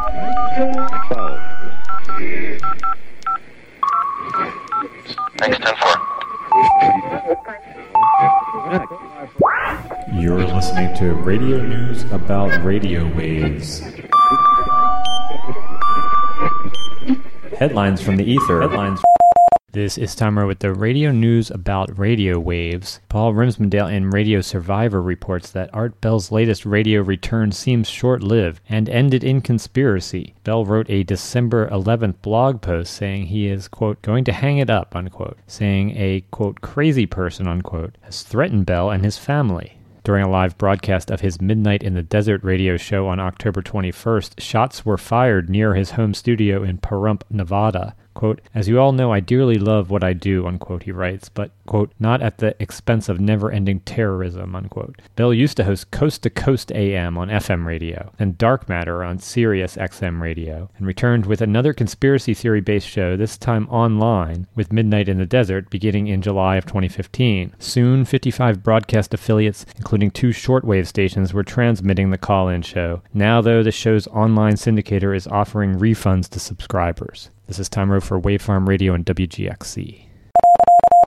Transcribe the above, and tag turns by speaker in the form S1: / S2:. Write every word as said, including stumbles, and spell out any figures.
S1: Thanks, ten four.
S2: You're listening to radio news about radio waves. Headlines from the ether. Headlines. This is Timer with the radio news about radio waves. Paul Rimsmondale in Radio Survivor reports that Art Bell's latest radio return seems short-lived and ended in conspiracy. Bell wrote a December eleventh blog post saying he is, quote, going to hang it up, unquote, saying a, quote, crazy person, unquote, has threatened Bell and his family. During a live broadcast of his Midnight in the Desert radio show on October twenty-first, shots were fired near his home studio in Pahrump, Nevada. Quote, as you all know, I dearly love what I do, unquote, he writes, but, quote, not at the expense of never-ending terrorism, unquote. Bell used to host Coast to Coast A M on F M radio, and Dark Matter on Sirius X M radio, and returned with another conspiracy theory-based show, this time online, with Midnight in the Desert, beginning in July of twenty fifteen. Soon, fifty-five broadcast affiliates, including two shortwave stations, were transmitting the call-in show. Now, though, the show's online syndicator is offering refunds to subscribers. This is Time Row for Wavefarm Radio and W G X C.